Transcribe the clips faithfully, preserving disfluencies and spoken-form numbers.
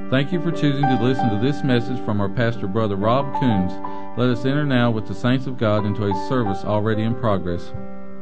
Thank you for choosing to listen to this message from our pastor, Brother Rob Coons. Let us enter now with the saints of God into a service already in progress.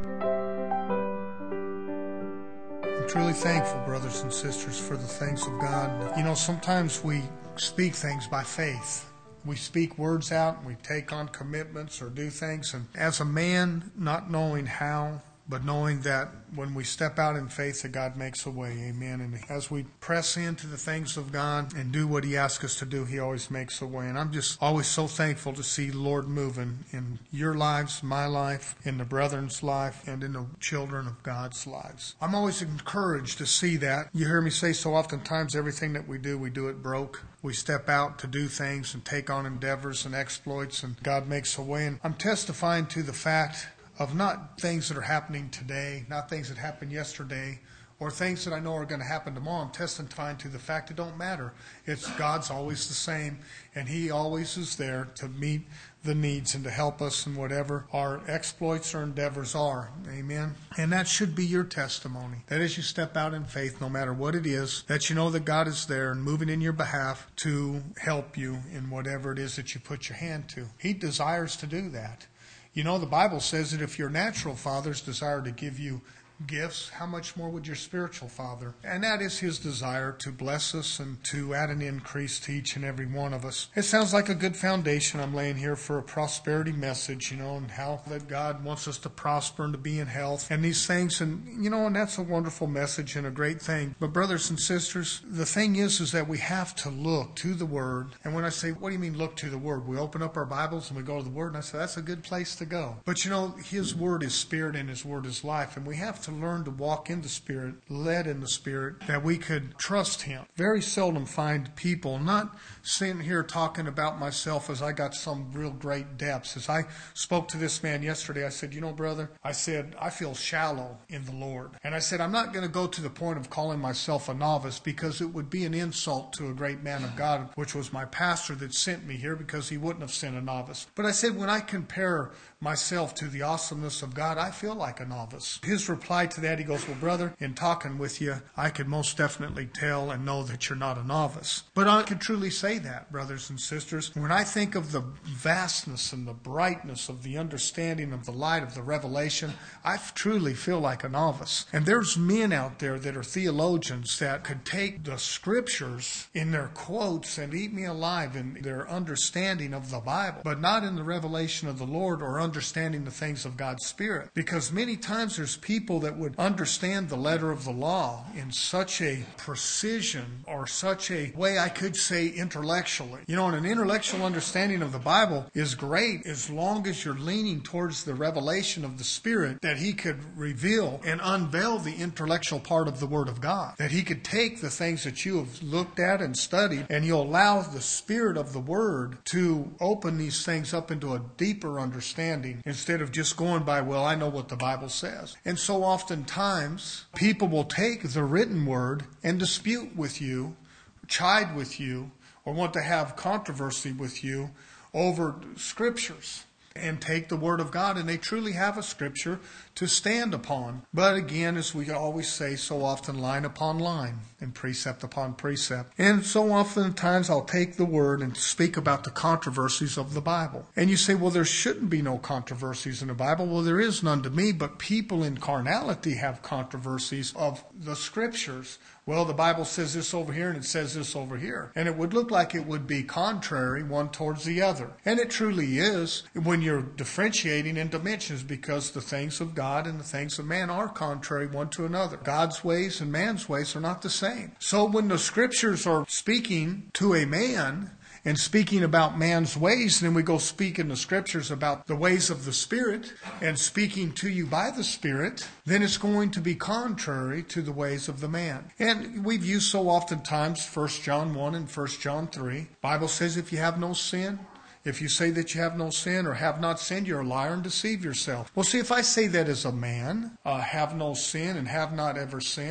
I'm truly thankful, brothers and sisters, for the things of God. You know, sometimes we speak things by faith. We speak words out, and we take on commitments or do things. And as a man, not knowing how, but knowing that when we step out in faith, that God makes a way. Amen. And as we press into the things of God and do what He asks us to do, He always makes a way. And I'm just always so thankful to see the Lord moving in your lives, my life, in the brethren's life, and in the children of God's lives. I'm always encouraged to see that. You hear me say so oftentimes, everything that we do, we do it broke. We step out to do things and take on endeavors and exploits, and God makes a way. And I'm testifying to the fact of not things that are happening today, not things that happened yesterday, or things that I know are going to happen tomorrow. I'm testifying to the fact it don't matter. It's God's always the same, and He always is there to meet the needs and to help us in whatever our exploits or endeavors are. Amen. And that should be your testimony. That as you step out in faith, no matter what it is, that you know that God is there and moving in your behalf to help you in whatever it is that you put your hand to. He desires to do that. You know, the Bible says that if your natural fathers desire to give you gifts, how much more would your spiritual father? And that is His desire, to bless us and to add an increase to each and every one of us. It sounds like a good foundation I'm laying here for a prosperity message, you know, and how that God wants us to prosper and to be in health and these things. And, you know, and that's a wonderful message and a great thing. But brothers and sisters, the thing is, is that we have to look to the Word. And when I say, what do you mean look to the Word? We open up our Bibles and we go to the Word, and I say, that's a good place to go. But, you know, His Word is spirit and His Word is life. And we have to to learn to walk in the Spirit, led in the Spirit, that we could trust Him. Very seldom find people, not sitting here talking about myself as I got some real great depths. As I spoke to this man yesterday, I said, you know, brother, I said, I feel shallow in the Lord. And I said, I'm not going to go to the point of calling myself a novice, because it would be an insult to a great man of God, which was my pastor that sent me here, because he wouldn't have sent a novice. But I said, when I compare myself to the awesomeness of God, I feel like a novice. His reply to that, he goes, well, brother, in talking with you, I could most definitely tell and know that you're not a novice. But I could truly say that, brothers and sisters. When I think of the vastness and the brightness of the understanding of the light of the revelation, I truly feel like a novice. And there's men out there that are theologians that could take the scriptures in their quotes and eat me alive in their understanding of the Bible, but not in the revelation of the Lord or understanding the things of God's Spirit. Because many times there's people that would understand the letter of the law in such a precision or such a way, I could say, intellectually. You know, and an intellectual understanding of the Bible is great as long as you're leaning towards the revelation of the Spirit, that He could reveal and unveil the intellectual part of the Word of God. That He could take the things that you have looked at and studied, and you'll allow the Spirit of the Word to open these things up into a deeper understanding, instead of just going by, well, I know what the Bible says. And so oftentimes, people will take the written Word and dispute with you, chide with you, or want to have controversy with you over scriptures, and take the Word of God, and they truly have a scripture to stand upon. But again, as we always say so often, line upon line and precept upon precept. And so oftentimes I'll take the Word and speak about the controversies of the Bible. And you say, well, there shouldn't be no controversies in the Bible. Well, there is none to me, but people in carnality have controversies of the scriptures. Well, the Bible says this over here and it says this over here. And it would look like it would be contrary one towards the other. And it truly is when you're differentiating in dimensions, because the things of God and the things of man are contrary one to another. God's ways and man's ways are not the same. So when the scriptures are speaking to a man and speaking about man's ways, and then we go speak in the scriptures about the ways of the Spirit and speaking to you by the Spirit, then it's going to be contrary to the ways of the man. And we've used so oftentimes First John one and First John three. The Bible says if you have no sin, if you say that you have no sin or have not sinned, you're a liar and deceive yourself. Well, see, if I say that as a man, uh, have no sin and have not ever sinned,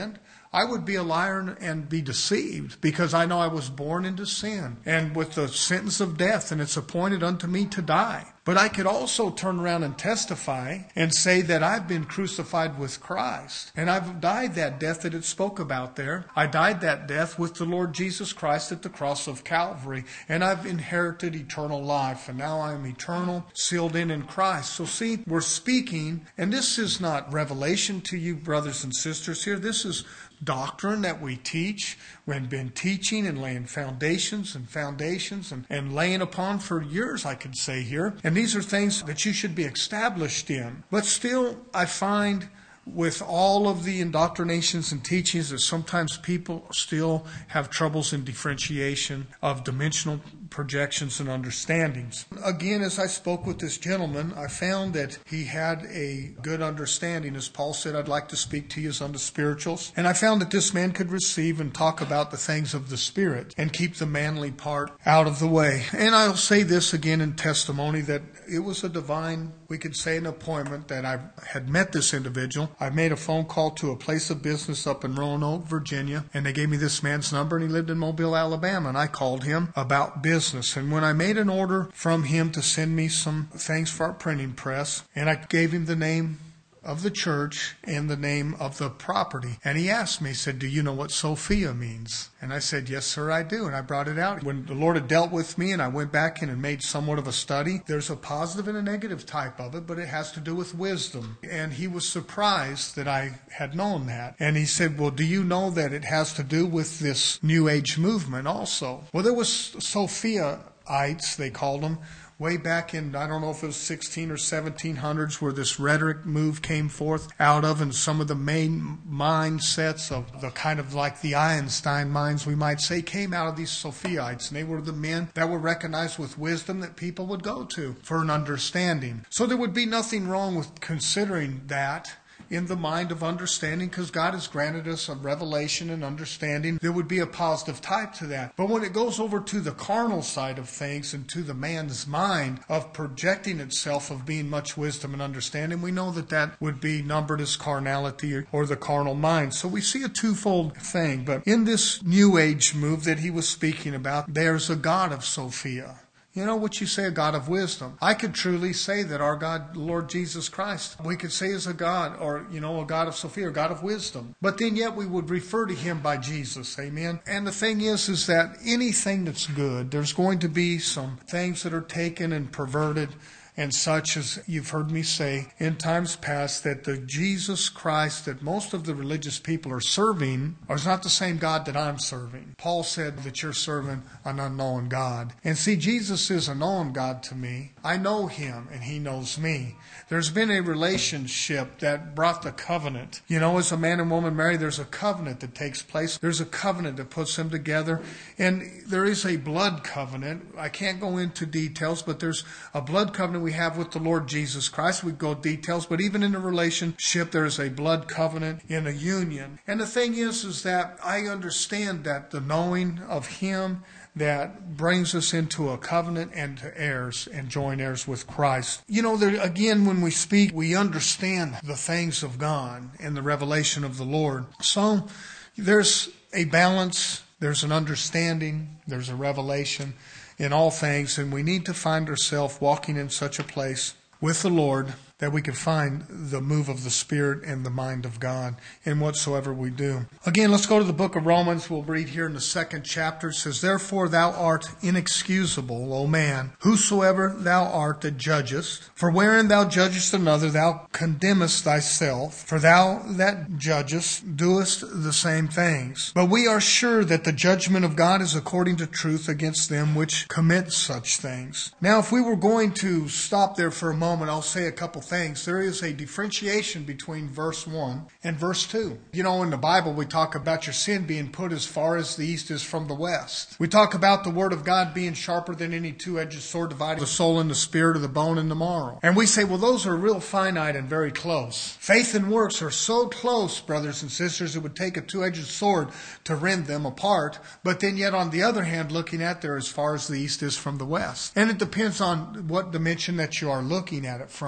I would be a liar and be deceived, because I know I was born into sin and with the sentence of death, and it's appointed unto me to die. But I could also turn around and testify and say that I've been crucified with Christ, and I've died that death that it spoke about there. I died that death with the Lord Jesus Christ at the cross of Calvary, and I've inherited eternal life, and now I am eternal, sealed in in Christ. So see, we're speaking, and this is not revelation to you, brothers and sisters here. This is doctrine that we teach. We've been teaching and laying foundations and foundations and, and laying upon for years, I could say here. And these are things that you should be established in. But still, I find with all of the indoctrinations and teachings that sometimes people still have troubles in differentiation of dimensional projections and understandings. Again, as I spoke with this gentleman, I found that he had a good understanding. As Paul said, I'd like to speak to you as unto spirituals. And I found that this man could receive and talk about the things of the Spirit and keep the manly part out of the way. And I'll say this again in testimony, that it was a divine, we could say, an appointment that I had met this individual. I made a phone call to a place of business up in Roanoke, Virginia, and they gave me this man's number, and he lived in Mobile, Alabama, and I called him about business. And when I made an order from him to send me some things for our printing press, and I gave him the name of the church and the name of the property. And he asked me, he said, do you know what Sophia means? And I said, yes, sir, I do. And I brought it out. When the Lord had dealt with me and I went back in and made somewhat of a study, there's a positive and a negative type of it, but it has to do with wisdom. And he was surprised that I had known that. And he said, well, do you know that it has to do with this New Age movement also? Well, there was Sophia-ites, they called them, way back in, I don't know if it was sixteen or seventeen hundreds, where this rhetoric move came forth out of, and some of the main mindsets of the kind of like the Einstein minds, we might say, came out of these Sophia-ites. And they were the men that were recognized with wisdom that people would go to for an understanding. So there would be nothing wrong with considering that in the mind of understanding, because God has granted us a revelation and understanding. There would be a positive type to that. But when it goes over to the carnal side of things and to the man's mind of projecting itself of being much wisdom and understanding, we know that that would be numbered as carnality or, or the carnal mind. So we see a twofold thing. But in this New Age move that he was speaking about, there's a God of Sophia. You know what you say, a God of wisdom. I could truly say that our God, Lord Jesus Christ, we could say is a God, or, you know, a God of Sophia, a God of wisdom. But then yet we would refer to him by Jesus. Amen. And the thing is, is that anything that's good, there's going to be some things that are taken and perverted, and such, as you've heard me say in times past, that the Jesus Christ that most of the religious people are serving is not the same God that I'm serving. Paul said that you're serving an unknown God. And see, Jesus is a known God to me. I know him and he knows me. There's been a relationship that brought the covenant. You know, as a man and woman married, there's a covenant that takes place. There's a covenant that puts them together. And there is a blood covenant. I can't go into details, but there's a blood covenant we have with the Lord Jesus Christ. We go details, but even in a relationship, there is a blood covenant in a union. And the thing is, is that I understand that the knowing of him that brings us into a covenant and to heirs and joint heirs with Christ. You know, there, again, when we speak, we understand the things of God and the revelation of the Lord. So there's a balance, there's an understanding, there's a revelation in all things, and we need to find ourselves walking in such a place with the Lord that we could find the move of the Spirit and the mind of God in whatsoever we do. Again, let's go to the book of Romans. We'll read here in the second chapter. It says, therefore thou art inexcusable, O man, whosoever thou art that judgest. For wherein thou judgest another, thou condemnest thyself. For thou that judgest doest the same things. But we are sure that the judgment of God is according to truth against them which commit such things. Now, if we were going to stop there for a moment, I'll say a couple things. There is a differentiation between verse one and verse two. You know, in the Bible, we talk about your sin being put as far as the east is from the west. We talk about the word of God being sharper than any two-edged sword, dividing the soul and the spirit, of the bone and the marrow. And we say, well, those are real finite and very close. Faith and works are so close, brothers and sisters, it would take a two-edged sword to rend them apart. But then yet, on the other hand, looking at there as far as the east is from the west. And it depends on what dimension that you are looking at it from.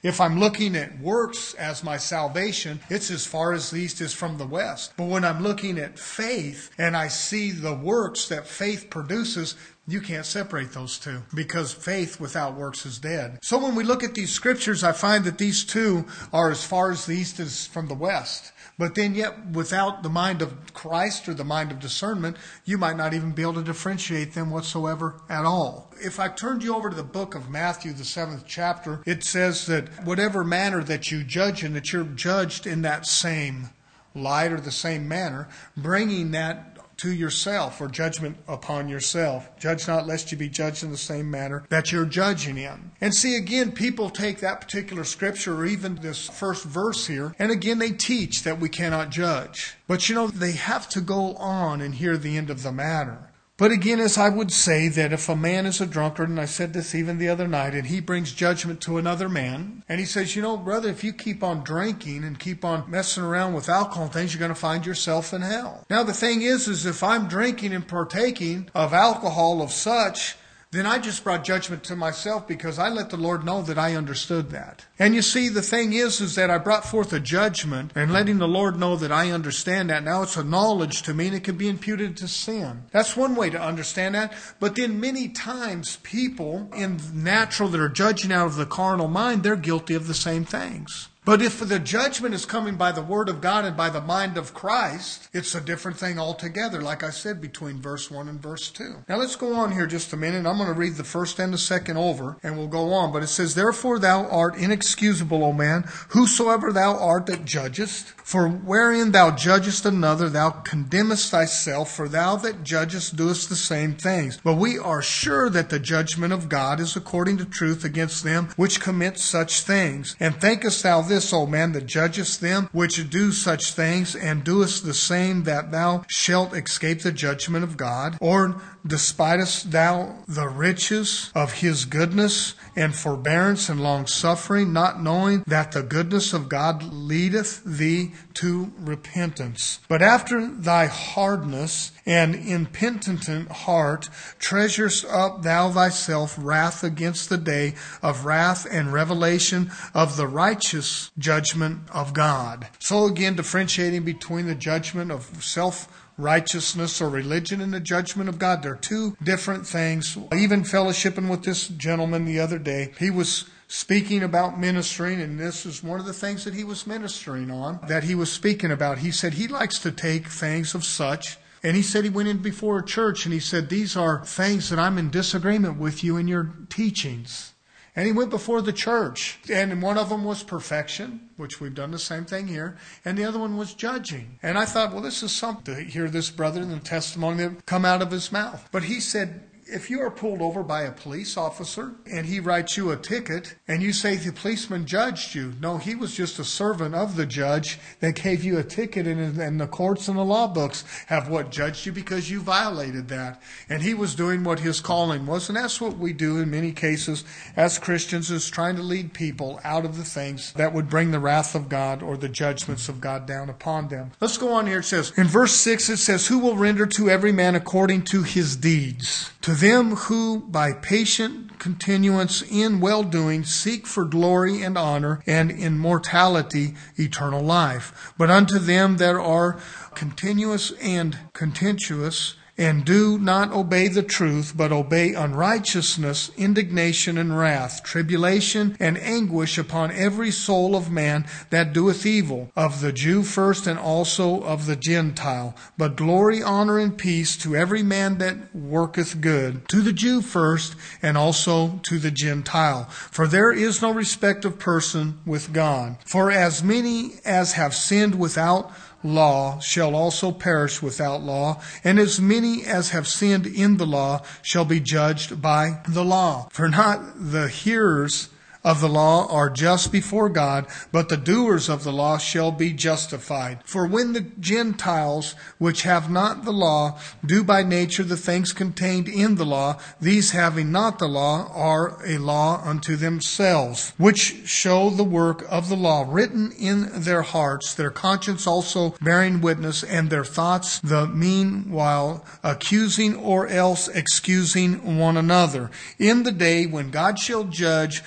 If I'm looking at works as my salvation, it's as far as the east is from the west. But when I'm looking at faith and I see the works that faith produces, you can't separate those two, because faith without works is dead. So when we look at these scriptures, I find that these two are as far as the east is from the west. But then yet, without the mind of Christ or the mind of discernment, you might not even be able to differentiate them whatsoever at all. If I turned you over to the book of Matthew, the seventh chapter, it says that whatever manner that you judge in, that you're judged in that same light or the same manner, bringing that to yourself, or judgment upon yourself. Judge not lest you be judged in the same manner that you're judging in. And see, again, people take that particular scripture, or even this first verse here, and again they teach that we cannot judge. But you know, they have to go on and hear the end of the matter. But again, as I would say, that if a man is a drunkard, and I said this even the other night, and he brings judgment to another man, and he says, you know, brother, if you keep on drinking and keep on messing around with alcohol and things, you're going to find yourself in hell. Now, the thing is, is if I'm drinking and partaking of alcohol of such, then I just brought judgment to myself, because I let the Lord know that I understood that. And you see, the thing is, is that I brought forth a judgment, and letting the Lord know that I understand that. Now it's a knowledge to me, and it can be imputed to sin. That's one way to understand that. But then many times people in natural that are judging out of the carnal mind, they're guilty of the same things. But if the judgment is coming by the Word of God and by the mind of Christ, it's a different thing altogether, like I said, between verse one and verse two. Now let's go on here just a minute. I'm going to read the first and the second over, and we'll go on. But it says, Therefore thou art inexcusable, O man, whosoever thou art that judgest. For wherein thou judgest another, thou condemnest thyself, for thou that judgest doest the same things. But we are sure that the judgment of God is according to truth against them which commit such things. And thinkest thou this, O man, that judgest them which do such things, and doest the same, that thou shalt escape the judgment of God? Or despisest thou the riches of his goodness and forbearance and long-suffering, not knowing that the goodness of God leadeth thee to repentance? But after thy hardness and impenitent heart treasurest up thou thyself wrath against the day of wrath and revelation of the righteous judgment of God. So again, differentiating between the judgment of self righteousness or religion and the judgment of God. They're two different things. Even fellowshipping with this gentleman the other day, he was speaking about ministering, and this is one of the things that he was ministering on, that he was speaking about. He said he likes to take things of such, and he said he went in before a church, and he said, these are things that I'm in disagreement with you in your teachings. And he went before the church. And one of them was perfection, which we've done the same thing here. And the other one was judging. And I thought, well, this is something to hear this brother and the testimony that come out of his mouth. But he said, if you are pulled over by a police officer and he writes you a ticket and you say the policeman judged you, no, he was just a servant of the judge that gave you a ticket, and, and the courts and the law books have what judged you because you violated that. And he was doing what his calling was. And that's what we do in many cases as Christians, is trying to lead people out of the things that would bring the wrath of God or the judgments of God down upon them. Let's go on here. It says, in verse six, it says, who will render to every man according to his deeds? To them who by patient continuance in well-doing seek for glory and honor, and immortality, eternal life. But unto them that are continuous and contentious, and do not obey the truth, but obey unrighteousness, indignation and wrath, tribulation and anguish upon every soul of man that doeth evil, of the Jew first and also of the Gentile. But glory, honor, and peace to every man that worketh good, to the Jew first and also to the Gentile. For there is no respect of person with God. For as many as have sinned without law shall also perish without law, and as many as have sinned in the law shall be judged by the law. For not the hearers of the law are just before God, but the doers of the law shall be justified. For when the Gentiles, which have not the law, do by nature the things contained in the law, these having not the law are a law unto themselves, which show the work of the law written in their hearts, their conscience also bearing witness, and their thoughts the meanwhile accusing or else excusing one another. In the day when God shall judge the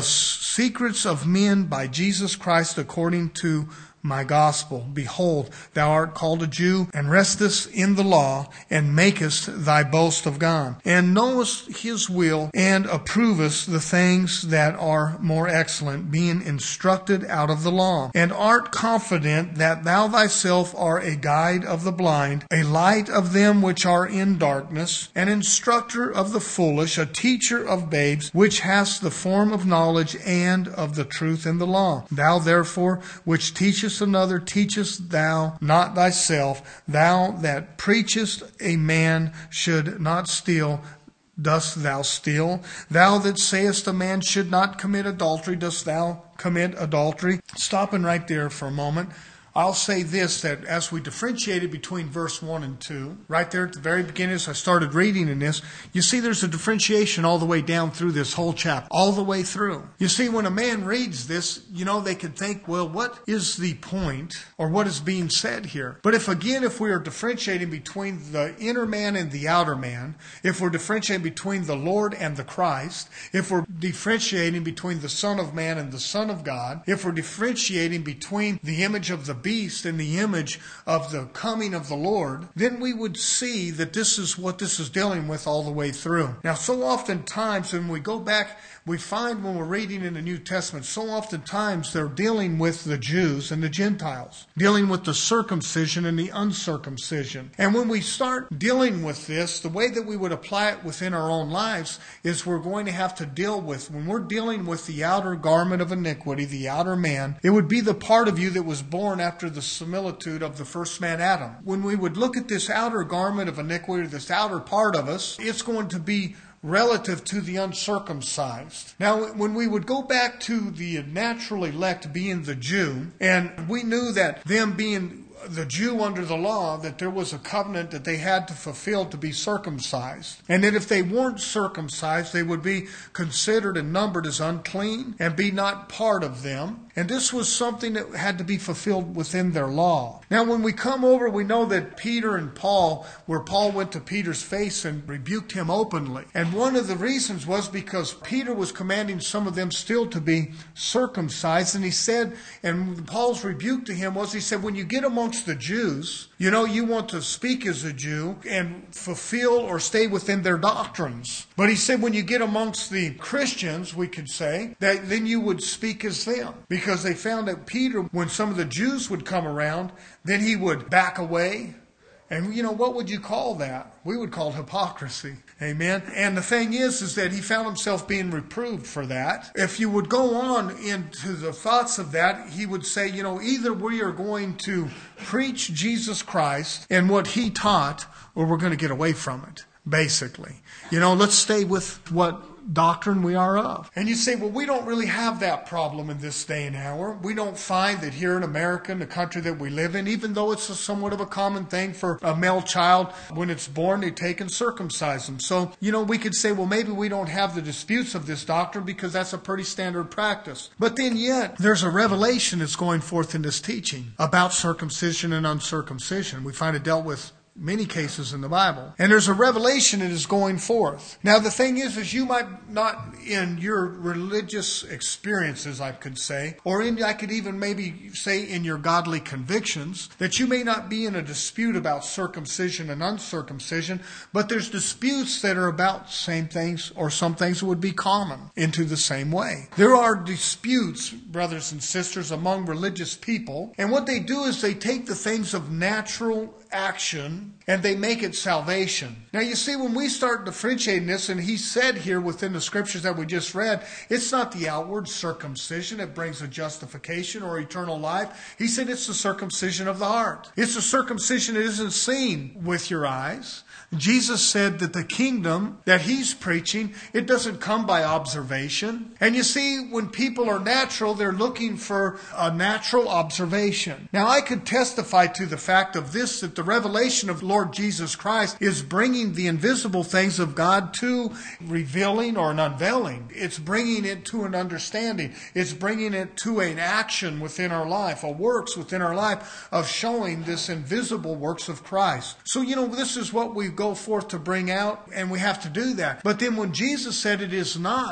secrets of men by Jesus Christ according to my gospel. Behold, thou art called a Jew, and restest in the law, and makest thy boast of God, and knowest his will, and approvest the things that are more excellent, being instructed out of the law, and art confident that thou thyself art a guide of the blind, a light of them which are in darkness, an instructor of the foolish, a teacher of babes, which hast the form of knowledge and of the truth in the law. Thou therefore, which teachest another, teachest thou not thyself? Thou that preachest a man should not steal, dost thou steal? Thou that sayest a man should not commit adultery, dost thou commit adultery? Stopping right there for a moment, I'll say this, that as we differentiated between verse one and two, right there at the very beginning as I started reading in this, you see there's a differentiation all the way down through this whole chapter, all the way through. You see, when a man reads this, you know, they could think, well, what is the point or what is being said here? But if, again, if we are differentiating between the inner man and the outer man, if we're differentiating between the Lord and the Christ, if we're differentiating between the Son of Man and the Son of God, if we're differentiating between the image of the beast and the image of the coming of the Lord, then we would see that this is what this is dealing with all the way through. Now, so oftentimes when we go back, we find when we're reading in the New Testament, so oftentimes they're dealing with the Jews and the Gentiles, dealing with the circumcision and the uncircumcision. And when we start dealing with this, the way that we would apply it within our own lives is we're going to have to deal with, when we're dealing with the outer garment of iniquity, the outer man, it would be the part of you that was born after the similitude of the first man Adam. When we would look at this outer garment of iniquity, this outer part of us, it's going to be relative to the uncircumcised. Now, when we would go back to the natural elect being the Jew, and we knew that them being the Jew under the law, that there was a covenant that they had to fulfill to be circumcised. And that if they weren't circumcised, they would be considered and numbered as unclean and be not part of them. And this was something that had to be fulfilled within their law. Now, when we come over, we know that Peter and Paul, where Paul went to Peter's face and rebuked him openly. And one of the reasons was because Peter was commanding some of them still to be circumcised. And he said, and Paul's rebuke to him was, he said, when you get amongst the Jews, you know, you want to speak as a Jew and fulfill or stay within their doctrines. But he said when you get amongst the Christians, we could say, that then you would speak as them. Because they found that Peter, when some of the Jews would come around, then he would back away. And, you know, what would you call that? We would call it hypocrisy. Amen. And the thing is, is that he found himself being reproved for that. If you would go on into the thoughts of that, he would say, you know, either we are going to preach Jesus Christ and what he taught, or we're going to get away from it, basically. You know, let's stay with what doctrine we are of. And you say, well, we don't really have that problem in this day and hour. We don't find that here in America, in the country that we live in, even though it's a somewhat of a common thing for a male child, when it's born, they take and circumcise them. So, you know, we could say, well, maybe we don't have the disputes of this doctrine because that's a pretty standard practice. But then yet, there's a revelation that's going forth in this teaching about circumcision and uncircumcision. We find it dealt with many cases in the Bible. And there's a revelation that is going forth. Now, the thing is, is you might not, in your religious experiences, I could say, or in, I could even maybe say in your godly convictions, that you may not be in a dispute about circumcision and uncircumcision, but there's disputes that are about same things, or some things that would be common into the same way. There are disputes, brothers and sisters, among religious people, and what they do is they take the things of natural action and they make it salvation. Now you see, when we start differentiating this, and he said here within the scriptures that we just read, it's not the outward circumcision that brings a justification or eternal life. He said it's the circumcision of the heart. It's the circumcision that isn't seen with your eyes. Jesus said that the kingdom that he's preaching, it doesn't come by observation. And you see, when people are natural, they're looking for a natural observation. Now, I could testify to the fact of this, that the revelation of Lord Jesus Christ is bringing the invisible things of God to revealing or an unveiling. It's bringing it to an understanding. It's bringing it to an action within our life, a works within our life of showing this invisible works of Christ. So, you know, this is what we go forth to bring out, and we have to do that. But then when Jesus said it is not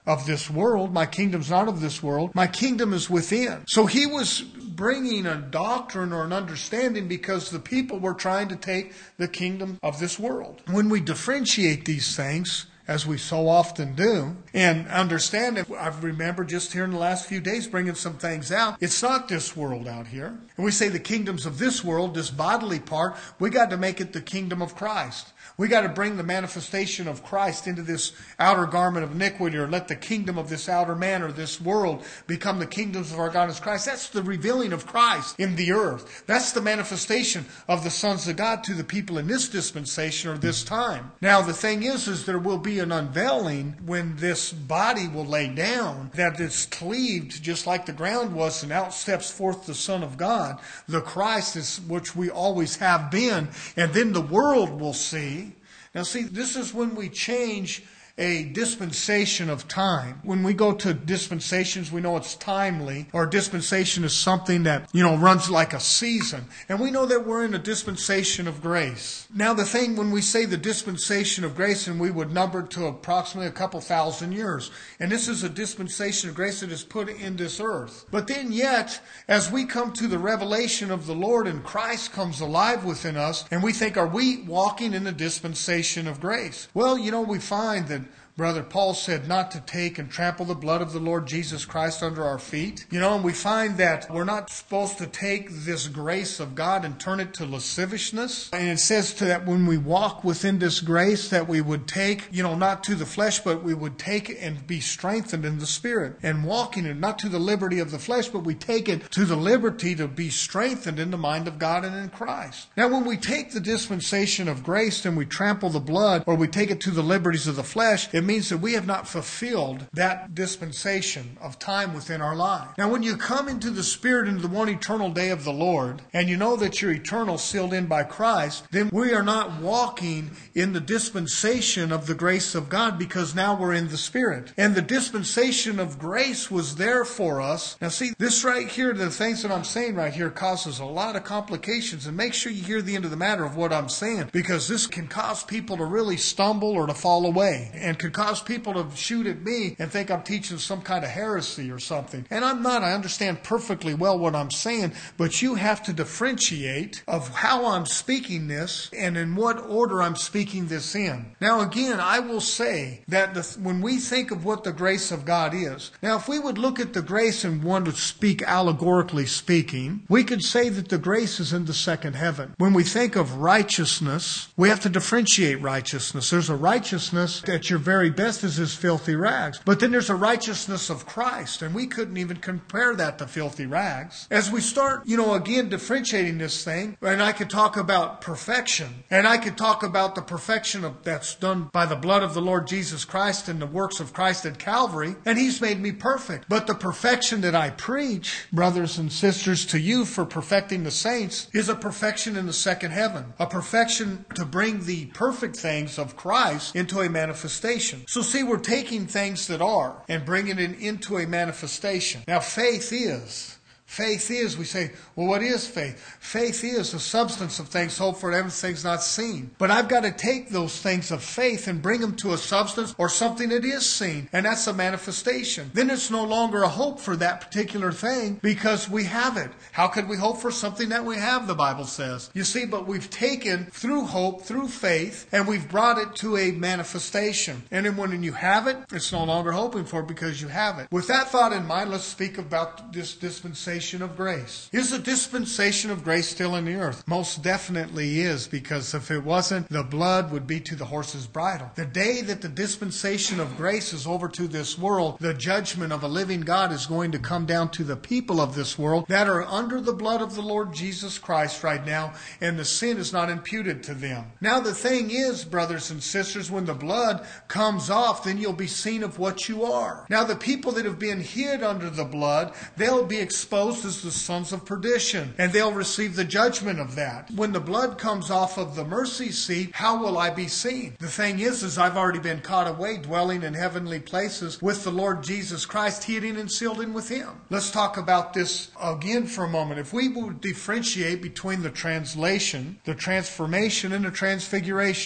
of this world. My kingdom's not of this world. My kingdom is within. So he was bringing a doctrine or an understanding because the people were trying to take the kingdom of this world. When we differentiate these things, as we so often do, and understand it, I remember just here in the last few days bringing some things out. It's not this world out here. And we say the kingdoms of this world, this bodily part, we got to make it the kingdom of Christ. We got to bring the manifestation of Christ into this outer garment of iniquity, or let the kingdom of this outer man or this world become the kingdoms of our God as Christ. That's the revealing of Christ in the earth. That's the manifestation of the sons of God to the people in this dispensation or this time. Now the thing is, is there will be an unveiling when this body will lay down, that it's cleaved just like the ground was, and out steps forth the Son of God, the Christ is which we always have been, and then the world will see. Now see, this is when we change a dispensation of time. When we go to dispensations, we know it's timely, or dispensation is something that, you know, runs like a season. And we know that we're in a dispensation of grace. Now the thing, when we say the dispensation of grace, and we would number it to approximately a couple thousand years. And this is a dispensation of grace that is put in this earth. But then yet, as we come to the revelation of the Lord and Christ comes alive within us, and we think, are we walking in the dispensation of grace? Well, you know, we find that Brother Paul said not to take and trample the blood of the Lord Jesus Christ under our feet. You know, and we find that we're not supposed to take this grace of God and turn it to lasciviousness. And it says to that when we walk within this grace, that we would take, you know, not to the flesh, but we would take it and be strengthened in the Spirit. And walking it, not to the liberty of the flesh, but we take it to the liberty to be strengthened in the mind of God and in Christ. Now, when we take the dispensation of grace and we trample the blood, or we take it to the liberties of the flesh, it means that we have not fulfilled that dispensation of time within our life. Now, when you come into the Spirit, into the one eternal day of the Lord, and you know that you're eternal, sealed in by Christ, then we are not walking in the dispensation of the grace of God, because now we're in the Spirit. And the dispensation of grace was there for us. Now see, this right here, the things that I'm saying right here causes a lot of complications. And make sure you hear the end of the matter of what I'm saying, because this can cause people to really stumble or to fall away, and could cause people to shoot at me and think I'm teaching some kind of heresy or something. And I'm not. I understand perfectly well what I'm saying, but you have to differentiate of how I'm speaking this and in what order I'm speaking this in. Now again, I will say that the, when we think of what the grace of God is, now if we would look at the grace and want to speak allegorically speaking, we could say that the grace is in the second heaven. When we think of righteousness, we have to differentiate righteousness. There's a righteousness at your very best is his filthy rags. But then there's a righteousness of Christ, and we couldn't even compare that to filthy rags. As we start, you know, again, differentiating this thing, and I could talk about perfection, and I could talk about the perfection of, that's done by the blood of the Lord Jesus Christ and the works of Christ at Calvary, and he's made me perfect. But the perfection that I preach, brothers and sisters, to you for perfecting the saints, is a perfection in the second heaven. A perfection to bring the perfect things of Christ into a manifestation. So see, we're taking things that are and bringing it into a manifestation. Now faith is... Faith is, we say, well, what is faith? Faith is the substance of things hoped for, evidence of things not seen. But I've got to take those things of faith and bring them to a substance or something that is seen. And that's a manifestation. Then it's no longer a hope for that particular thing because we have it. How could we hope for something that we have, the Bible says? You see, but we've taken through hope, through faith, and we've brought it to a manifestation. And then when you have it, it's no longer hoping for it because you have it. With that thought in mind, let's speak about this dispensation of grace. Is the dispensation of grace still in the earth? Most definitely is, because if it wasn't, the blood would be to the horse's bridle. The day that the dispensation of grace is over to this world, the judgment of a living God is going to come down to the people of this world that are under the blood of the Lord Jesus Christ right now, and the sin is not imputed to them. Now the thing is, brothers and sisters, when the blood comes off, then you'll be seen of what you are. Now the people that have been hid under the blood, they'll be exposed as the sons of perdition, and they'll receive the judgment of that. When the blood comes off of the mercy seat, how will I be seen? The thing is, is I've already been caught away, dwelling in heavenly places with the Lord Jesus Christ, hidden and sealed in with him. Let's talk about this again for a moment. If we would differentiate between the translation, the transformation, and the transfiguration.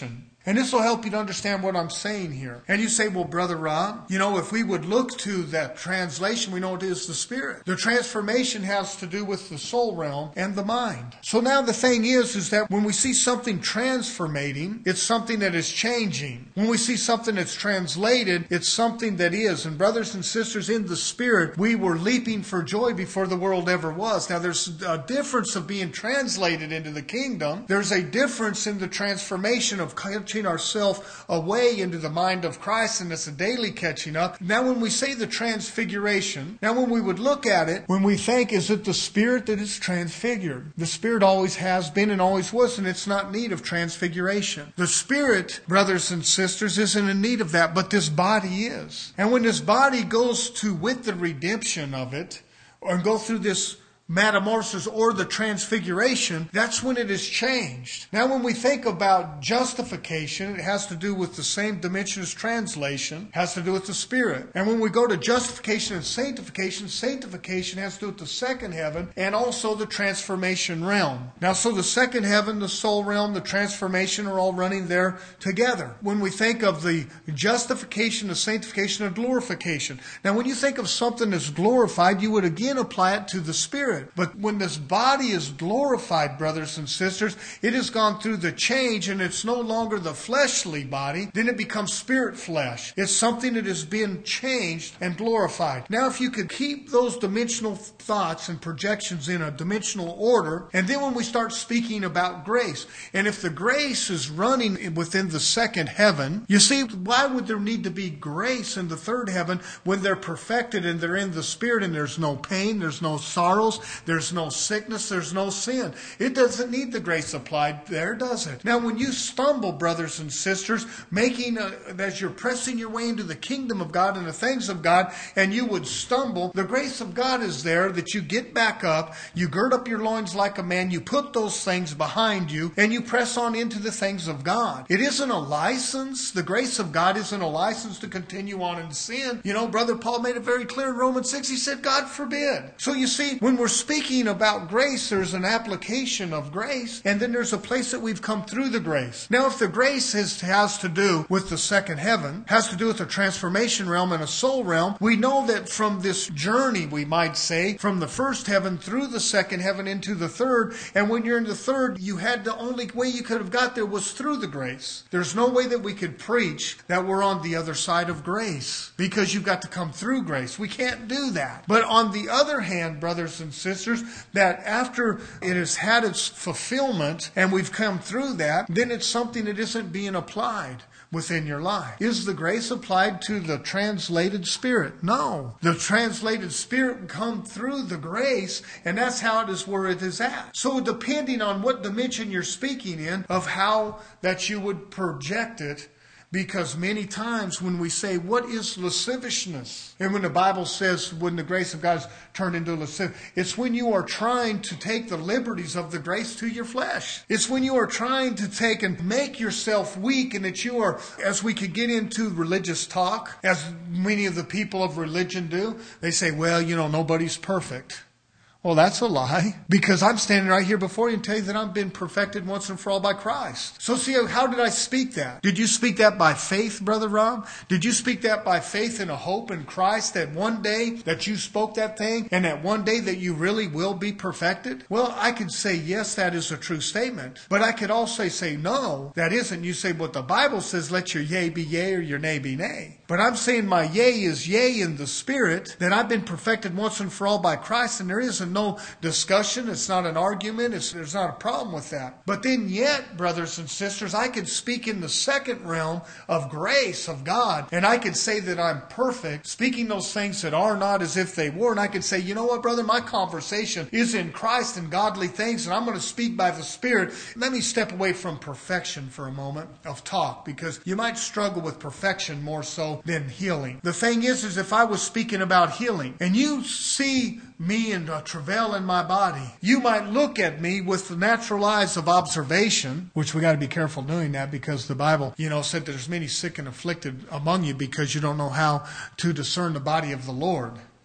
And this will help you to understand what I'm saying here. And you say, well, Brother Rob, you know, if we would look to that translation, we know it is the Spirit. The transformation has to do with the soul realm and the mind. So now the thing is, is that when we see something transformating, it's something that is changing. When we see something that's translated, it's something that is. And brothers and sisters, in the Spirit, we were leaping for joy before the world ever was. Now there's a difference of being translated into the kingdom. There's a difference in the transformation of catching ourselves away into the mind of Christ, and it's a daily catching up. Now when we say the transfiguration, now when we would look at it, when we think, is it the Spirit that is transfigured? The Spirit always has been and always was, and it's not in need of transfiguration. The Spirit, brothers and sisters, isn't in need of that, but this body is. And when this body goes to, with the redemption of it, or go through this metamorphosis or the transfiguration, that's when it is changed. Now when we think about justification, it has to do with the same dimension as translation, has to do with the Spirit. And when we go to justification and sanctification, sanctification has to do with the second heaven and also the transformation realm. Now so the second heaven, the soul realm, the transformation are all running there together. When we think of the justification, the sanctification, and glorification. Now when you think of something that's glorified, you would again apply it to the Spirit. But when this body is glorified, brothers and sisters, it has gone through the change and it's no longer the fleshly body. Then it becomes spirit flesh. It's something that is being changed and glorified. Now if you could keep those dimensional thoughts and projections in a dimensional order, and then when we start speaking about grace, and if the grace is running within the second heaven, you see, why would there need to be grace in the third heaven when they're perfected and they're in the Spirit and there's no pain, there's no sorrows, there's no sickness, there's no sin. It doesn't need the grace applied there, does it? Now when you stumble, brothers and sisters, making a, as you're pressing your way into the kingdom of God and the things of God, and you would stumble, the grace of God is there that you get back up, you gird up your loins like a man, you put those things behind you, and you press on into the things of God. It isn't a license. The grace of God isn't a license to continue on in sin. You know, Brother Paul made it very clear in Romans six. He said, God forbid. So you see, when we're speaking about grace, there's an application of grace, and then there's a place that we've come through the grace. Now, if the grace has, has to do with the second heaven, has to do with the transformation realm and a soul realm, we know that from this journey, we might say, from the first heaven through the second heaven into the third, and when you're in the third, you had the only way you could have got there was through the grace. There's no way that we could preach that we're on the other side of grace, because you've got to come through grace. We can't do that. But on the other hand, brothers and sisters, that after it has had its fulfillment and we've come through that, then it's something that isn't being applied within your life. Is the grace applied to the translated Spirit? No. The translated Spirit come through the grace, and that's how it is where it is at. So depending on what dimension you're speaking in, of how that you would project it, because many times when we say, what is lasciviousness? And when the Bible says, when the grace of God is turned into lascivious, it's when you are trying to take the liberties of the grace to your flesh. It's when you are trying to take and make yourself weak, and that you are, as we could get into religious talk, as many of the people of religion do, they say, well, you know, nobody's perfect. Well, that's a lie, because I'm standing right here before you and tell you that I've been perfected once and for all by Christ. So see, how did I speak that? Did you speak that by faith, Brother Rob? Did you speak that by faith and a hope in Christ that one day that you spoke that thing and that one day that you really will be perfected? Well, I could say, yes, that is a true statement. But I could also say, no, that isn't. You say, well, the Bible says, let your yea be yea or your nay be nay. But I'm saying my yea is yea in the Spirit, that I've been perfected once and for all by Christ, and there isn't no discussion. It's not an argument. It's, there's not a problem with that. But then yet, brothers and sisters, I could speak in the second realm of grace of God, and I could say that I'm perfect, speaking those things that are not as if they were, and I could say, you know what, brother, my conversation is in Christ and godly things, and I'm going to speak by the Spirit. Let me step away from perfection for a moment of talk, because you might struggle with perfection more so than healing. The thing is, is if I was speaking about healing, and you see me in a travail in my body, you might look at me with the natural eyes of observation, which we got to be careful doing that, because the Bible, you know, said there's many sick and afflicted among you because you don't know how to discern the body of the Lord.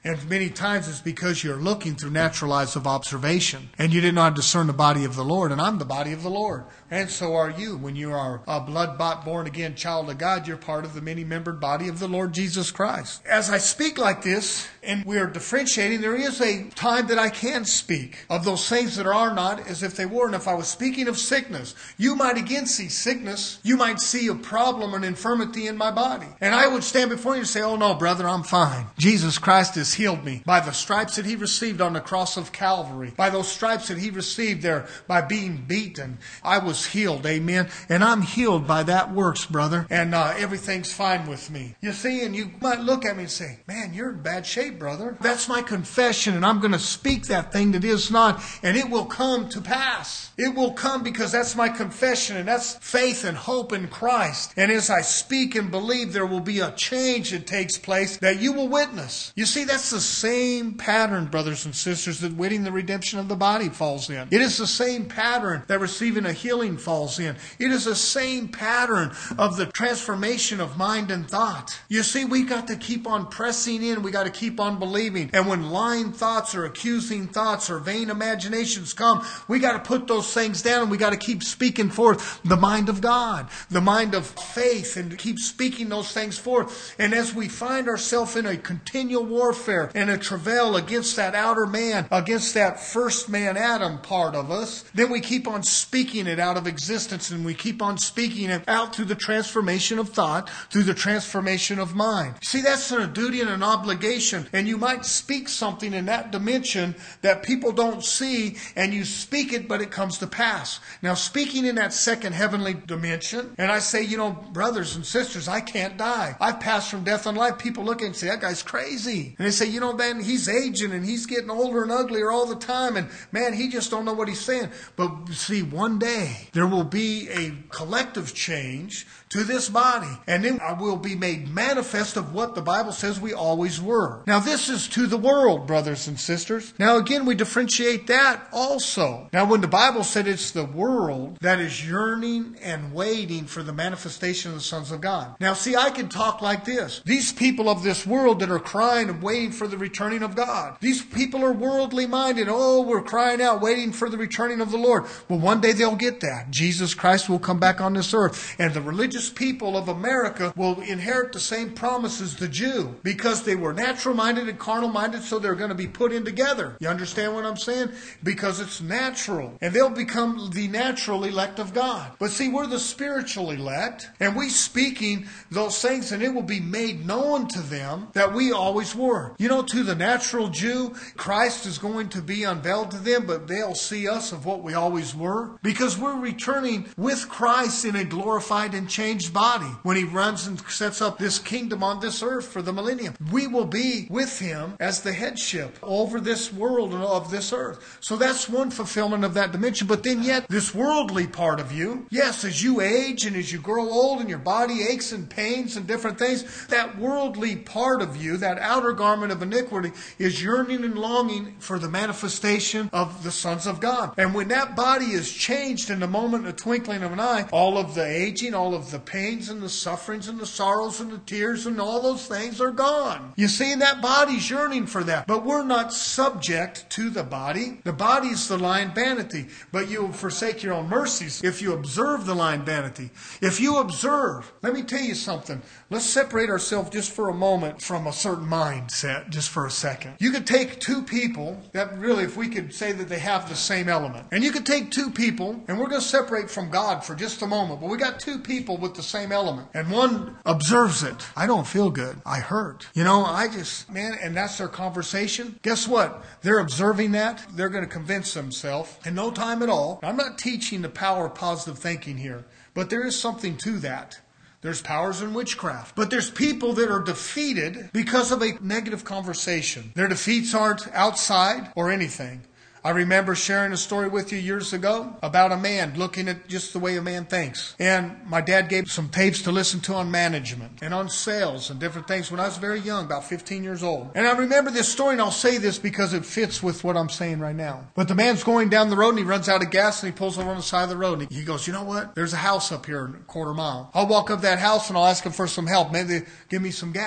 And many times it's because you're looking through natural eyes of observation and you did not discern the body of the Lord. And I'm the body of the Lord. And so are you. When you are a blood-bought, born-again child of God, you're part of the many-membered body of the Lord Jesus Christ. As I speak like this, and we are differentiating, there is a time that I can speak of those things that are not as if they were. And if I was speaking of sickness, you might again see sickness. You might see a problem or an infirmity in my body. And I would stand before you and say, oh no, brother, I'm fine. Jesus Christ has healed me by the stripes that He received on the cross of Calvary. By those stripes that He received there by being beaten. I was healed, amen. And I'm healed by that works, brother. And uh, everything's fine with me. You see, and you might look at me and say, man, you're in bad shape, brother. That's my confession, and I'm going to speak that thing that is not, and it will come to pass. It will come because that's my confession, and that's faith and hope in Christ. And as I speak and believe, there will be a change that takes place that you will witness. You see, that's the same pattern, brothers and sisters, that winning the redemption of the body falls in. It is the same pattern that receiving a healing falls in. It is the same pattern of the transformation of mind and thought. You see, we got to keep on pressing in. We got to keep on believing. And when lying thoughts or accusing thoughts or vain imaginations come, we got to put those things down and we got to keep speaking forth the mind of God, the mind of faith, and keep speaking those things forth. And as we find ourselves in a continual warfare and a travail against that outer man, against that first man Adam part of us, then we keep on speaking it out of existence, and we keep on speaking it out through the transformation of thought, through the transformation of mind. See, that's a duty and an obligation. And you might speak something in that dimension that people don't see, and you speak it, but it comes to pass. Now, speaking in that second heavenly dimension, and I say, you know, brothers and sisters, I can't die. I've passed from death unto life. People look at me and say, that guy's crazy. And they say, you know, man, he's aging and he's getting older and uglier all the time. And man, he just don't know what he's saying. But see, one day there will be a collective change to this body. And then I will be made manifest of what the Bible says we always were. Now, this is to the world, brothers and sisters. Now, again, we differentiate that also. Now, when the Bible said it's the world that is yearning and waiting for the manifestation of the sons of God. Now, see, I can talk like this. These people of this world that are crying and waiting for the returning of God. These people are worldly minded. Oh, we're crying out, waiting for the returning of the Lord. Well, one day they'll get that. Jesus Christ will come back on this earth. And the religious people of America will inherit the same promise as the Jew, because they were natural minded and carnal minded, so they're going to be put in together. You understand what I'm saying? Because it's natural. And they'll become the natural elect of God. But see, we're the spiritual elect, and we speaking those things, and it will be made known to them that we always were. You know, to the natural Jew, Christ is going to be unveiled to them, but they'll see us of what we always were, because we're returning with Christ in a glorified and changed body when He runs and sets up this kingdom on this earth for the millennium. We will be with Him as the headship over this world and of this earth. So that's one fulfillment of that dimension. But then yet, this worldly part of you, yes, as you age and as you grow old and your body aches and pains and different things, that worldly part of you, that outer garment of iniquity, is yearning and longing for the manifestation of the sons of God. And when that body is changed in the moment, a twinkling of an eye, all of the aging, all of the pains and the sufferings and the sorrows and the tears and all those things are gone. You see, that body's yearning for that. But we're not subject to the body. The body's the lying vanity. But you will forsake your own mercies if you observe the lying vanity. If you observe, let me tell you something. Let's separate ourselves just for a moment from a certain mindset, just for a second. You could take two people that really, if we could say that they have the same element. And you could take two people, and we're going to separate from God for just a moment, but we got two people with the same element. And one observes it. I don't feel good. I hurt. You know, I just, man, and that's their conversation. Guess what? They're observing that. They're going to convince themselves in no time at all. I'm not teaching the power of positive thinking here, but there is something to that. There's powers in witchcraft. But there's people that are defeated because of a negative conversation. Their defeats aren't outside or anything. I remember sharing a story with you years ago about a man looking at just the way a man thinks. And my dad gave some tapes to listen to on management and on sales and different things when I was very young, about fifteen years old. And I remember this story, and I'll say this because it fits with what I'm saying right now. But the man's going down the road, and he runs out of gas, and he pulls over on the side of the road. And he goes, you know what? There's a house up here a quarter mile. I'll walk up that house, and I'll ask him for some help. Maybe they give me some gas.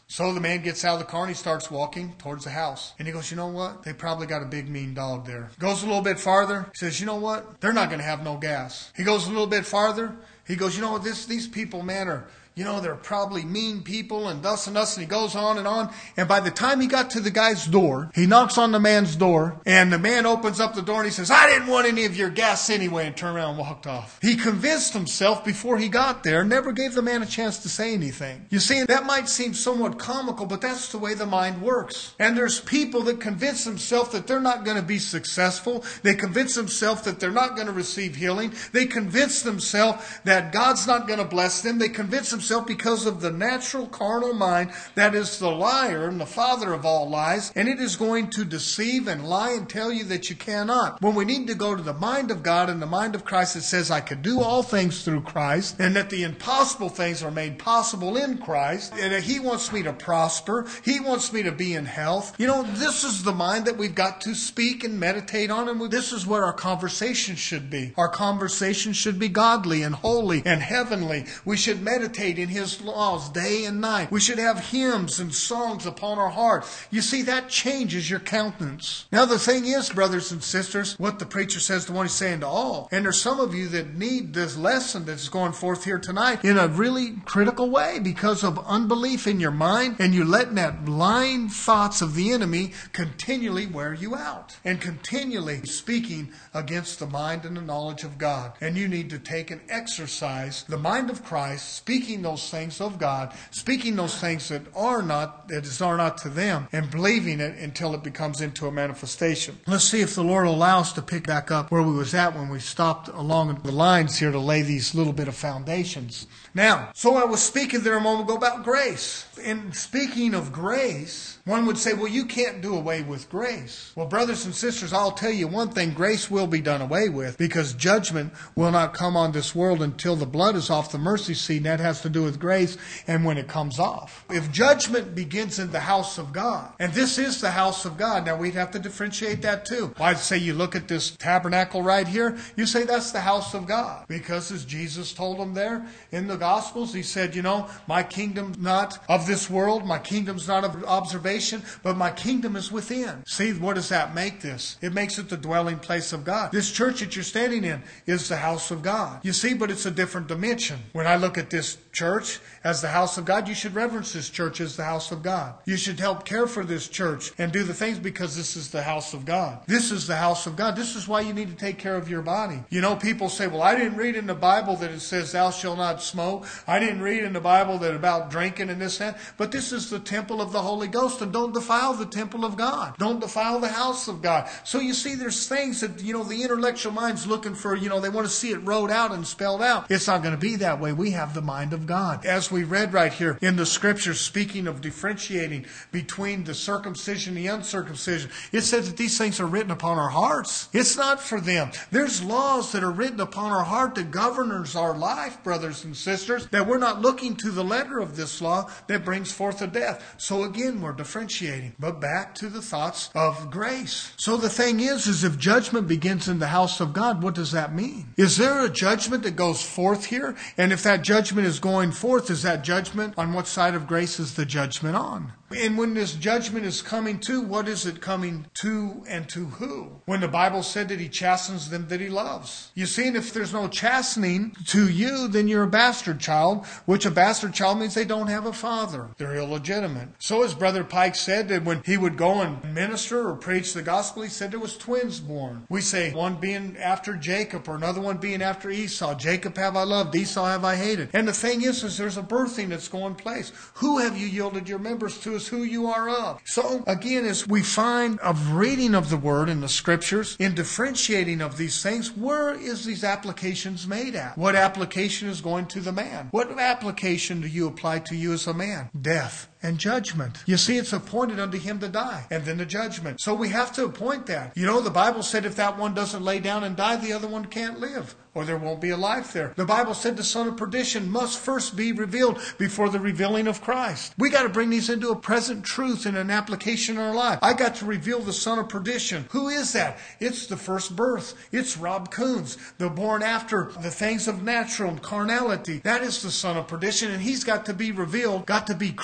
So the man gets out of the car and he starts walking towards the house. And he goes, you know what? They probably got a big mean dog there. Goes a little bit farther. He says, you know what? They're not going to have no gas. He goes a little bit farther. He goes, you know what? This, these people, man, are... You know, they're probably mean people and thus and thus. And he goes on and on. And by the time he got to the guy's door, he knocks on the man's door. And the man opens up the door and he says, I didn't want any of your gas anyway. And turned around and walked off. He convinced himself before he got there, never gave the man a chance to say anything. You see, that might seem somewhat comical, but that's the way the mind works. And there's people that convince themselves that they're not going to be successful. They convince themselves that they're not going to receive healing. They convince themselves that God's not going to bless them. They convince themselves because of the natural carnal mind that is the liar and the father of all lies, and it is going to deceive and lie and tell you that you cannot. When we need to go to the mind of God and the mind of Christ that says I could do all things through Christ, and that the impossible things are made possible in Christ, and that He wants me to prosper, He wants me to be in health. You know, this is the mind that we've got to speak and meditate on, and this is what our conversation should be. Our conversation should be godly and holy and heavenly. We should meditate in His laws day and night. We should have hymns and songs upon our heart. You see, that changes your countenance. Now the thing is, brothers and sisters, what the preacher says to one, he's saying to all. And there's some of you that need this lesson that's going forth here tonight in a really critical way because of unbelief in your mind, and you're letting that blind thoughts of the enemy continually wear you out and continually speaking against the mind and the knowledge of God. And you need to take and exercise the mind of Christ, speaking those things of God, speaking those things that are not, that is are not to them, and believing it until it becomes into a manifestation. Let's see if the Lord will allow us to pick back up where we was at when we stopped along the lines here to lay these little bit of foundations. Now, so I was speaking there a moment ago about grace. And speaking of grace, one would say, well, you can't do away with grace. Well, brothers and sisters, I'll tell you one thing, grace will be done away with because judgment will not come on this world until the blood is off the mercy seat, and that has to do with grace and when it comes off. If judgment begins in the house of God, and this is the house of God, now we'd have to differentiate that too. I'd say you look at this tabernacle right here, you say that's the house of God. Because as Jesus told them there in the Gospels, He said, you know, my kingdom's not of this world, my kingdom's not of observation, but my kingdom is within. See, what does that make this? It makes it the dwelling place of God. This church that you're standing in is the house of God. You see, but it's a different dimension. When I look at this church as the house of God, you should reverence this church as the house of God. You should help care for this church and do the things because this is the house of God. This is the house of God. This is why you need to take care of your body. You know, people say, well, I didn't read in the Bible that it says thou shalt not smoke. I didn't read in the Bible that about drinking and this and that. But this is the temple of the Holy Ghost, and don't defile the temple of God. Don't defile the house of God. So you see, there's things that, you know, the intellectual mind's looking for, you know, they want to see it wrote out and spelled out. It's not going to be that way. We have the mind of God. As we read right here in the scriptures, speaking of differentiating between the circumcision and the uncircumcision, it says that these things are written upon our hearts. It's not for them. There's laws that are written upon our heart that governs our life, brothers and sisters, that we're not looking to the letter of this law that brings forth a death. So again, we're differentiating. But back to the thoughts of grace. So the thing is, is if judgment begins in the house of God, what does that mean? Is there a judgment that goes forth here? And if that judgment is going forth, is that judgment on what side of grace is the judgment on? And when this judgment is coming to, what is it coming to and to who? When the Bible said that He chastens them that He loves. You see, and if there's no chastening to you, then you're a bastard child, which a bastard child means they don't have a father. They're illegitimate. So as Brother Pike said, that when he would go and minister or preach the gospel, he said there was twins born. We say one being after Jacob or another one being after Esau. Jacob have I loved, Esau have I hated. And the thing is, is there's a birthing that's going place. Who have you yielded your members to is who you are of. So again, as we find of reading of the word in the scriptures, in differentiating of these things, where is these applications made at? What application is going to the man? What application do you apply to you as a man? Death and judgment. You see, it's appointed unto him to die, and then the judgment. So we have to appoint that. You know, the Bible said if that one doesn't lay down and die, the other one can't live, or there won't be a life there. The Bible said the son of perdition must first be revealed before the revealing of Christ. We got to bring these into a present truth and an application in our life. I got to reveal the son of perdition. Who is that? It's the first birth. It's Rob Coons, the born after the things of natural and carnality. That is the son of perdition, and he's got to be revealed, got to be crucified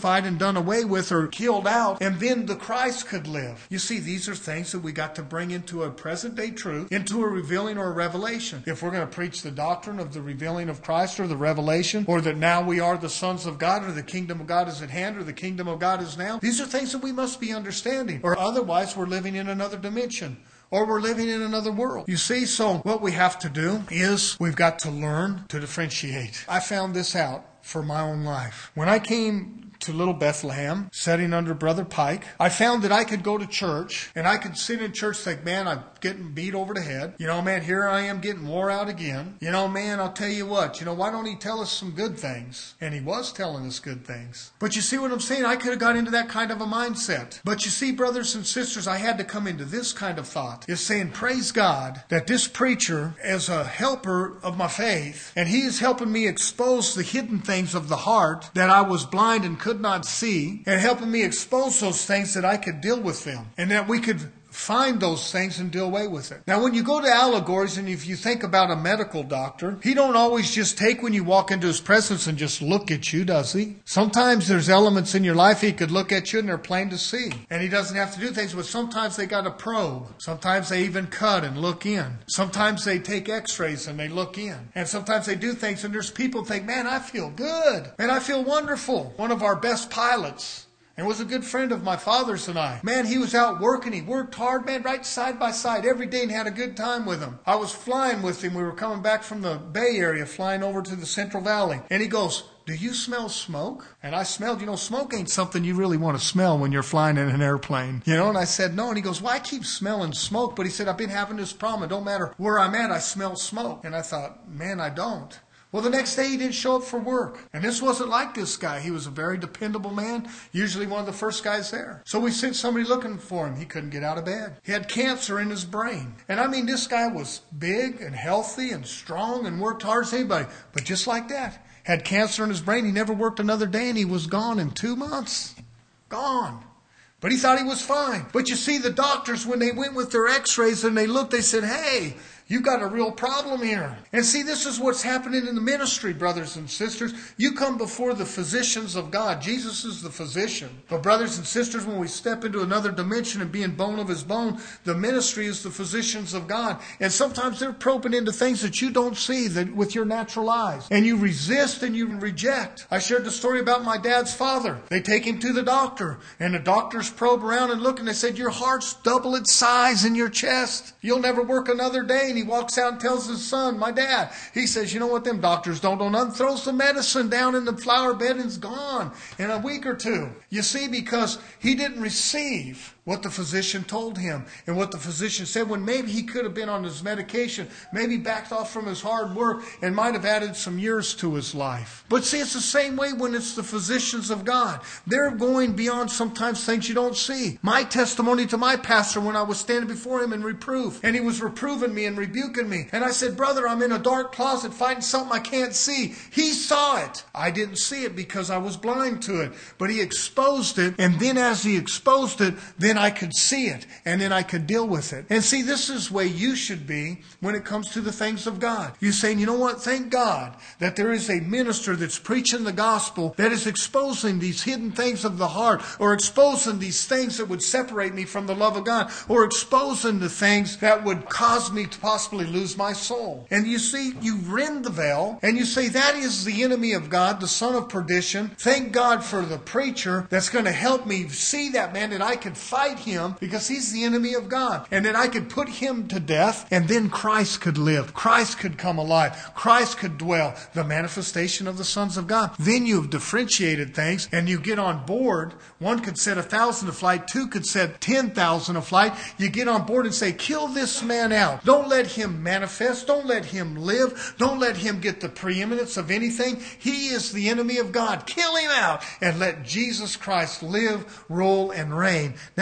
crucified and done away with or killed out, and then the Christ could live. You see, these are things that we got to bring into a present day truth, into a revealing or a revelation. If we're going to preach the doctrine of the revealing of Christ or the revelation, or that now we are the sons of God, or the kingdom of God is at hand, or the kingdom of God is now, these are things that we must be understanding, or otherwise we're living in another dimension. Or we're living in another world. You see, so what we have to do is we've got to learn to differentiate. I found this out for my own life. When I came to Little Bethlehem, sitting under Brother Pike, I found that I could go to church, and I could sit in church and think, man, I'm getting beat over the head. You know, man, here I am getting wore out again. You know, man, I'll tell you what, you know, why don't he tell us some good things? And he was telling us good things. But you see what I'm saying? I could have got into that kind of a mindset. But you see, brothers and sisters, I had to come into this kind of thought. Is saying, praise God, that this preacher is a helper of my faith, and he is helping me expose the hidden things of the heart that I was blind and could not see, and helping me expose those things that I could deal with them, and that we could find those things and deal away with it. Now, when you go to allegories, and if you think about a medical doctor, he don't always just take when you walk into his presence and just look at you, does he? Sometimes there's elements in your life he could look at you and they're plain to see. And he doesn't have to do things, but sometimes they got to probe. Sometimes they even cut and look in. Sometimes they take x-rays and they look in. And sometimes they do things, and there's people think, man, I feel good. Man, I feel wonderful. One of our best pilots, and was a good friend of my father's and I. Man, he was out working. He worked hard, man, right side by side every day, and had a good time with him. I was flying with him. We were coming back from the Bay Area, flying over to the Central Valley. And he goes, do you smell smoke? And I smelled, you know, smoke ain't something you really want to smell when you're flying in an airplane. You know, and I said, no. And he goes, well, I keep smelling smoke. But he said, I've been having this problem. It don't matter where I'm at, I smell smoke. And I thought, man, I don't. Well, the next day he didn't show up for work. And this wasn't like this guy. He was a very dependable man, usually one of the first guys there. So we sent somebody looking for him. He couldn't get out of bed. He had cancer in his brain. And I mean, this guy was big and healthy and strong and worked hard as anybody. But just like that, had cancer in his brain. He never worked another day, and he was gone in two months. Gone. But he thought he was fine. But you see, the doctors, when they went with their x-rays and they looked, they said, hey, you've got a real problem here. And see, this is what's happening in the ministry, brothers and sisters. You come before the physicians of God. Jesus is the physician. But brothers and sisters, when we step into another dimension and being bone of his bone, the ministry is the physicians of God. And sometimes they're probing into things that you don't see that with your natural eyes. And you resist and you reject. I shared the story about my dad's father. They take him to the doctor, and the doctors probe around and look, and they said, your heart's double its size in your chest. You'll never work another day. And he walks out and tells his son, my dad, he says, you know what them doctors don't do? Nothing. Throws the medicine down in the flower bed and it's gone in a week or two. You see, because he didn't receive what the physician told him and what the physician said, when maybe he could have been on his medication, maybe backed off from his hard work and might have added some years to his life. But see, it's the same way when it's the physicians of God. They're going beyond sometimes things you don't see. My testimony to my pastor when I was standing before him in reproof, and he was reproving me and rebuking me. And I said, brother, I'm in a dark closet fighting something I can't see. He saw it. I didn't see it because I was blind to it. But he exposed it, and then as he exposed it, then I could see it, and then I could deal with it. And see, this is the way you should be when it comes to the things of God. You're saying, you know what? Thank God that there is a minister that's preaching the gospel, that is exposing these hidden things of the heart, or exposing these things that would separate me from the love of God, or exposing the things that would cause me to possibly lose my soul. And you see, you rend the veil, and you say, that is the enemy of God, the son of perdition. Thank God for the preacher that's going to help me see that, man, that I could fight him because he's the enemy of God, and that I could put him to death, and then Christ could live. Christ could come alive. Christ could dwell. The manifestation of the sons of God. Then you've differentiated things, and you get on board. One could set a thousand a flight. Two could set ten thousand a flight. You get on board and say, kill this man out. Don't let him manifest. Don't let him live. Don't let him get the preeminence of anything. He is the enemy of God. Kill him out and let Jesus Christ live, rule, and reign. Now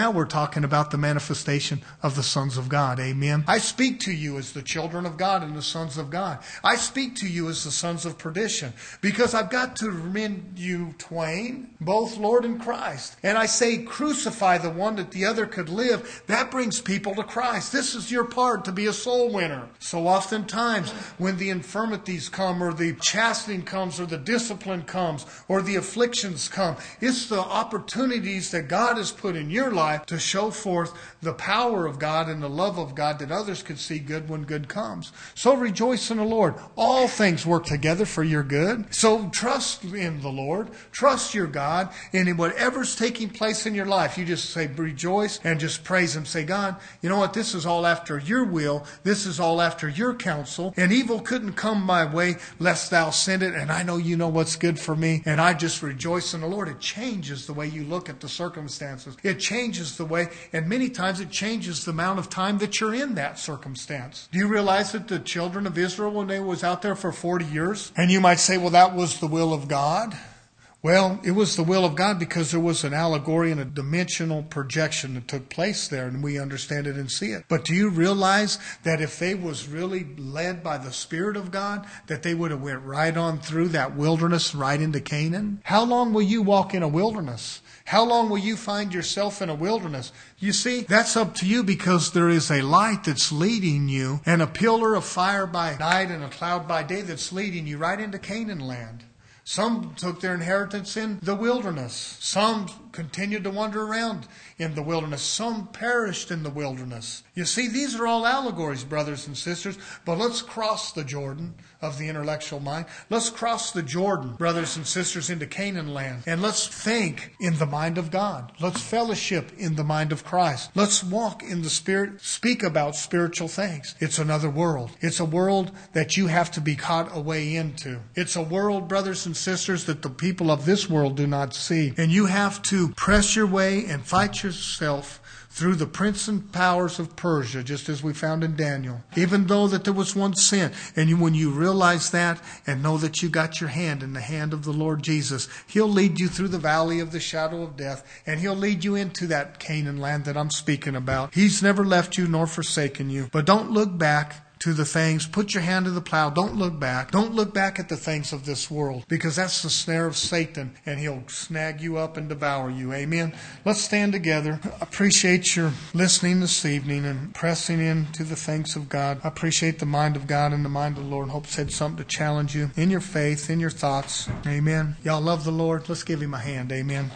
now we're talking about the manifestation of the sons of God. Amen. I speak to you as the children of God and the sons of God. I speak to you as the sons of perdition, because I've got to remind you twain, both Lord and Christ. And I say, crucify the one that the other could live. That brings people to Christ. This is your part, to be a soul winner. So oftentimes when the infirmities come, or the chastening comes, or the discipline comes, or the afflictions come, it's the opportunities that God has put in your life to show forth the power of God and the love of God, that others could see good when good comes. So rejoice in the Lord. All things work together for your good. So trust in the Lord. Trust your God. And in whatever's taking place in your life, you just say rejoice and just praise Him. Say, God, you know what? This is all after your will. This is all after your counsel. And evil couldn't come my way lest thou send it. And I know you know what's good for me. And I just rejoice in the Lord. It changes the way you look at the circumstances. It changes the way, and many times it changes the amount of time that you're in that circumstance. Do you realize that the children of Israel, when they was out there for forty years, and you might say, well, that was the will of God. Well, it was the will of God because there was an allegory and a dimensional projection that took place there, and we understand it and see it. But do you realize that if they was really led by the Spirit of God, that they would have went right on through that wilderness right into Canaan? How long will you walk in a wilderness? How long will you find yourself in a wilderness? You see, that's up to you, because there is a light that's leading you, and a pillar of fire by night and a cloud by day that's leading you right into Canaan land. Some took their inheritance in the wilderness. Some continued to wander around in the wilderness. Some perished in the wilderness. You see, these are all allegories, brothers and sisters. But let's cross the Jordan of the intellectual mind. Let's cross the Jordan, brothers and sisters, into Canaan land. And let's think in the mind of God. Let's fellowship in the mind of Christ. Let's walk in the Spirit, speak about spiritual things. It's another world. It's a world that you have to be caught away into. It's a world, brothers and sisters, that the people of this world do not see. And you have to press your way and fight yourself through the prince and powers of Persia, just as we found in Daniel. Even though that there was one sin. And you, when you realize that and know that you got your hand in the hand of the Lord Jesus, He'll lead you through the valley of the shadow of death, and He'll lead you into that Canaan land that I'm speaking about. He's never left you nor forsaken you. But don't look back to the things. Put your hand to the plow. Don't look back. Don't look back at the things of this world, because that's the snare of Satan, and he'll snag you up and devour you. Amen. Let's stand together. I appreciate your listening this evening and pressing into the things of God. I appreciate the mind of God and the mind of the Lord, and hope it's had something to challenge you in your faith, in your thoughts. Amen. Y'all love the Lord. Let's give Him a hand. Amen.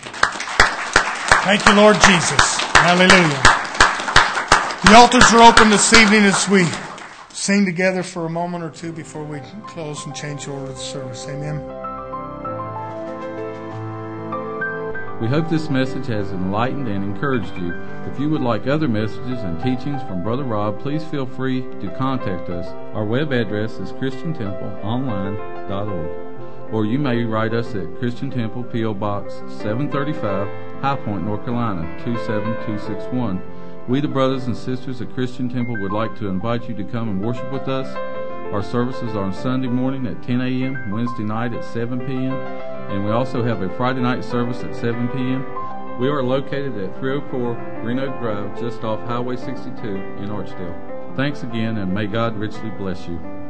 Thank you, Lord Jesus. Hallelujah. The altars are open this evening as we sing together for a moment or two before we close and change the order of the service. Amen. We hope this message has enlightened and encouraged you. If you would like other messages and teachings from Brother Rob, please feel free to contact us. Our web address is christian temple online dot org. Or you may write us at Christian Temple, P O Box seven thirty-five, High Point, North Carolina, two seven two six one. We, the brothers and sisters at Christian Temple, would like to invite you to come and worship with us. Our services are on Sunday morning at ten a.m., Wednesday night at seven p.m., and we also have a Friday night service at seven p.m. We are located at three oh four Green Oak Drive, just off Highway sixty-two in Archdale. Thanks again, and may God richly bless you.